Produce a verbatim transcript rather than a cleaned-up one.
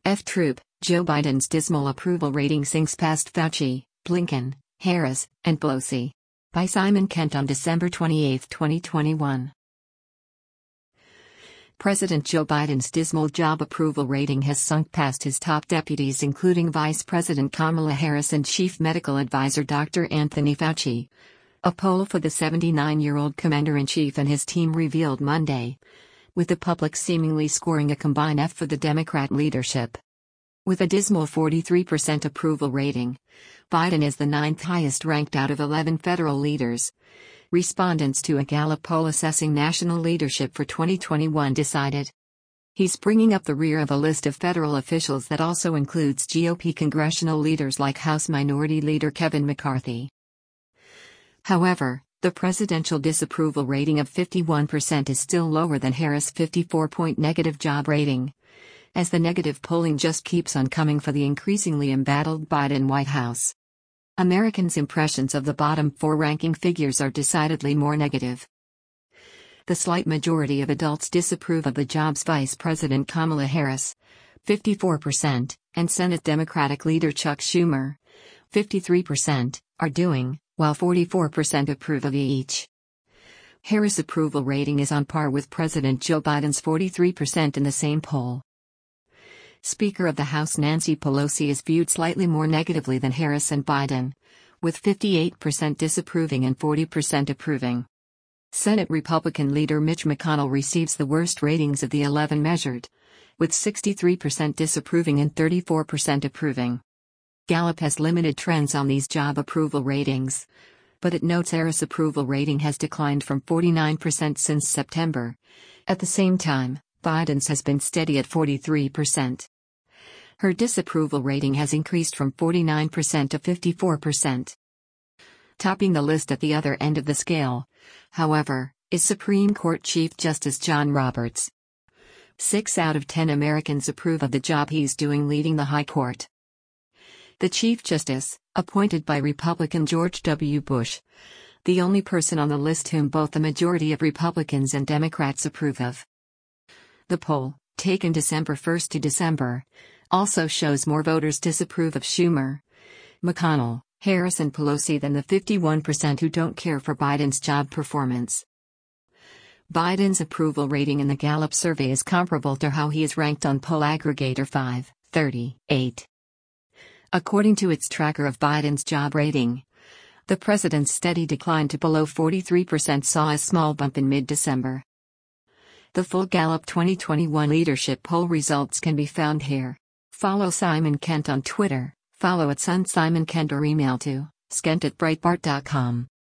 F-Troop, Joe Biden's dismal approval rating sinks past Fauci, Blinken, Harris, and Pelosi. By Simon Kent on December twenty-eighth, twenty twenty-one. President Joe Biden's dismal job approval rating has sunk past his top deputies, including Vice President Kamala Harris and Chief Medical Advisor Doctor Anthony Fauci. A poll for the seventy-nine-year-old commander-in-chief and his team revealed Monday, with the public seemingly scoring a combined F for the Democrat leadership. With a dismal forty-three percent approval rating, Biden is the ninth highest ranked out of eleven federal leaders. Respondents to a Gallup poll assessing national leadership for twenty twenty-one decided. He's bringing up the rear of a list of federal officials that also includes G O P congressional leaders like House Minority Leader Kevin McCarthy. However, the presidential disapproval rating of fifty-one percent is still lower than Harris' fifty-four-point negative job rating, as the negative polling just keeps on coming for the increasingly embattled Biden White House. Americans' impressions of the bottom four ranking figures are decidedly more negative. The slight majority of adults disapprove of the job's Vice President Kamala Harris, fifty-four percent, and Senate Democratic leader Chuck Schumer, fifty-three percent, are doing, while forty-four percent approve of each. Harris' approval rating is on par with President Joe Biden's forty-three percent in the same poll. Speaker of the House Nancy Pelosi is viewed slightly more negatively than Harris and Biden, with fifty-eight percent disapproving and forty percent approving. Senate Republican leader Mitch McConnell receives the worst ratings of the eleven measured, with sixty-three percent disapproving and thirty-four percent approving. Gallup has limited trends on these job approval ratings, but it notes Harris' approval rating has declined from forty-nine percent since September. At the same time, Biden's has been steady at forty-three percent. Her disapproval rating has increased from forty-nine percent to fifty-four percent. Topping the list at the other end of the scale, however, is Supreme Court Chief Justice John Roberts. Six out of ten Americans approve of the job he's doing leading the High Court. The Chief Justice, appointed by Republican George W. Bush, the only person on the list whom both the majority of Republicans and Democrats approve of. The poll, taken December first to December, also shows more voters disapprove of Schumer, McConnell, Harris and Pelosi than the fifty-one percent who don't care for Biden's job performance. Biden's approval rating in the Gallup survey is comparable to how he is ranked on poll aggregator five thirty-eight. According to its tracker of Biden's job rating, the president's steady decline to below forty-three percent saw a small bump in mid-December. The full Gallup twenty twenty-one leadership poll results can be found here. Follow Simon Kent on Twitter, follow at Sun Simon Kent or email to skent at breitbart dot com.